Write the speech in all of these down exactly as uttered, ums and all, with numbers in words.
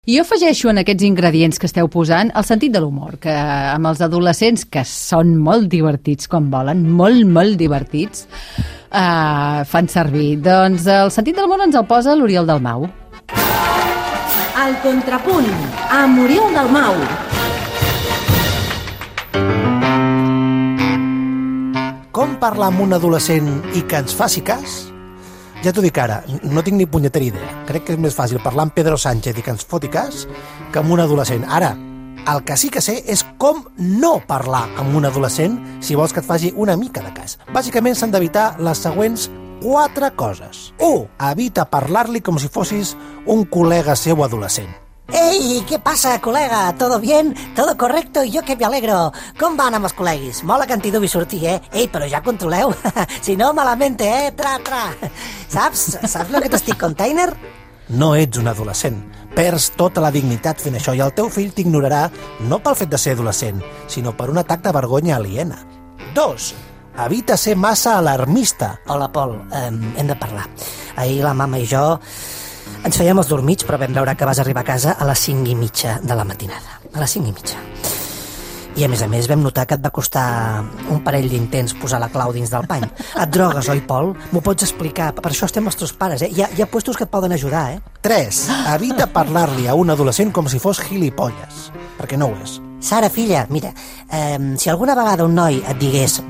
I jo afegeixo en aquests ingredients que esteu posant el sentit de l'humor, que amb els adolescents, que són molt divertits quan volen, molt, molt divertits, eh, fan servir. Doncs el sentit de l'humor ens el posa l'Oriol Dalmau. El contrapunt, amb Oriol Dalmau. Com parlar amb un adolescent i que ens faci cas? Ja t'ho dic ara, no tinc ni punyetera idea. Crec que és més fàcil parlar amb Pedro Sánchez i que ens foti cas que amb un adolescent. Ara, el que sí que sé és com no parlar amb un adolescent si vols que et faci una mica de cas. Bàsicament s'han d'evitar les següents quatre coses. u. Evita parlar-li com si fossis un col·lega seu adolescent. Ei, què passa, col·lega? ¿Todo bien? ¿Todo correcto? Jo que me alegro. Com van amb els col·leguis? Mola que en t'hi duvi sortir, eh? Ei, però ja controleu. Si no, malamente, eh? Tra, tra. Saps? Saps lo que t'estic, container? No ets un adolescent. Perds tota la dignitat fent això i el teu fill t'ignorarà no pel fet de ser adolescent, sinó per un atac de vergonya aliena. dos. Evita ser massa alarmista. Hola, Pol. Eh, hem de parlar. Ahir la mama i jo ens fèiem els dormits, però vam veure que vas arribar a casa a les cinc i mitja de la matinada. A les cinc i mitja. I a més a més vam notar que et va costar un parell d'intents posar la clau dins del pany. Et drogues, oi, Pol? M'ho pots explicar? Per això estem els teus pares, eh? Hi ha, hi ha puestos que et poden ajudar, eh? tres. Evita parlar-li a un adolescent com si fos gilipolles, perquè no ho és. Sara, filla, mira, eh, si alguna vegada un noi et digués,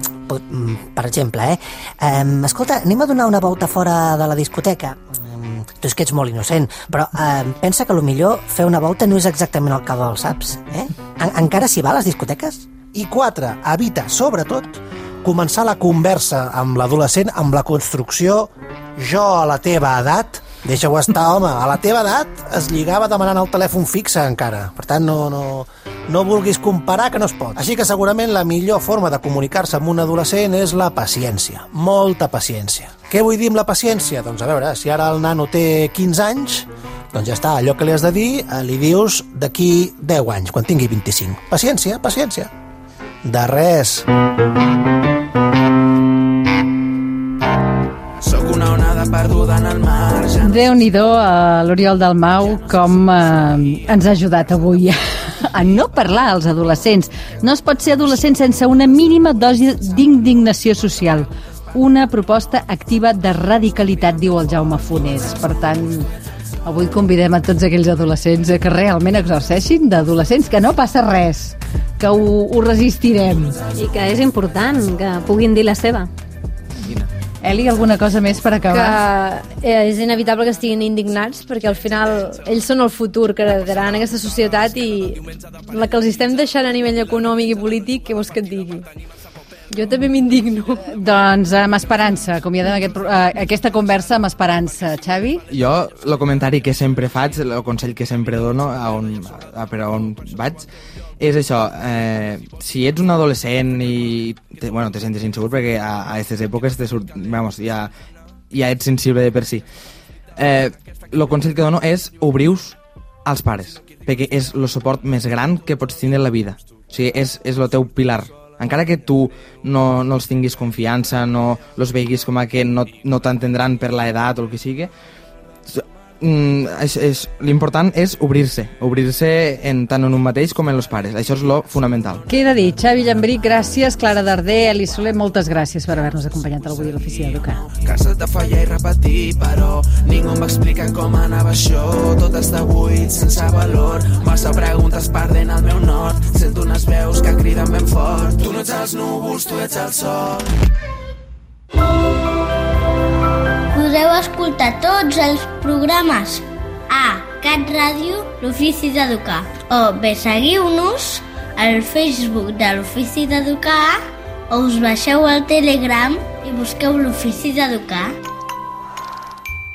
per exemple, eh, eh escolta, anem a donar una volta fora de la discoteca. Tu és que ets molt innocent, però eh, pensa que millor fer una volta no és exactament el que vols, saps? Eh? En encara s'hi va a les discoteques? I quatre. Evita, sobretot, començar la conversa amb l'adolescent amb la construcció jo a la teva edat. Deixa-ho estar, home. A la teva edat es lligava demanant el telèfon fixe encara. Per tant, no, no, no vulguis comparar, que no es pot. Així que segurament la millor forma de comunicar-se amb un adolescent és la paciència. Molta paciència. Què vull dir amb la paciència? Doncs a veure, si ara el nano té quinze anys, doncs ja està, allò que li has de dir li dius d'aquí deu anys, quan tingui vint-i-cinc. Paciència, paciència. De res. perduda en el mar. Ja no... Déu-n'hi-do a l'Oriol Dalmau com eh, ens ha ajudat avui a no parlar als adolescents. No es pot ser adolescent sense una mínima dosi d'indignació social. Una proposta activa de radicalitat, diu el Jaume Fonés. Per tant, avui convidem a tots aquells adolescents que realment exerceixin d'adolescents, que no passa res, que ho, ho resistirem. I que és important que puguin dir la seva. Eli, alguna cosa més per acabar? Que és inevitable que estiguin indignats, perquè al final ells són el futur que heretaran aquesta societat, i la que els estem deixant a nivell econòmic i polític, què vols que et digui? Jo també m'indigno. Doncs amb esperança, acomiadem aquest, uh, aquesta conversa amb esperança. Xavi? Jo, el comentari que sempre faig, el consell que sempre dono a on, a per on vaig, és això, eh, si ets un adolescent i te, bueno, te sentes insegur perquè a aquestes èpoques te surt, vamos, ja, ja ets sensible de per si. Eh, el consell que dono és obrius als pares, perquè és el suport més gran que pots tenir en la vida. O sigui, és, és el teu pilar. Encara que tu no, no els tinguis confiança, no els veguis com a que no, no t'entendran per l'edat o el que sigui, és, és, l'important és obrir-se, obrir-se en, tant en un mateix com en els pares. Això és lo fonamental. Queda dit. Xavi Llambric, gràcies. Clara Darder, Eli Soler, moltes gràcies per haver-nos acompanyat avui a l'Ofici d'Educar. Cansat de fallar i repetir, però ningú em va explicar com anava això. Tot està buit, sense valor, massa preguntes perdent el meu nord. Sento unes veus que criden ben fort. Tu no ets els núvols, tu ets el sol. Podeu escoltar tots els programes a Cat Ràdio, l'Ofici d'Educar. O bé seguiu-nos al Facebook de l'Ofici d'Educar, o us baixeu al Telegram i busqueu l'Ofici d'Educar.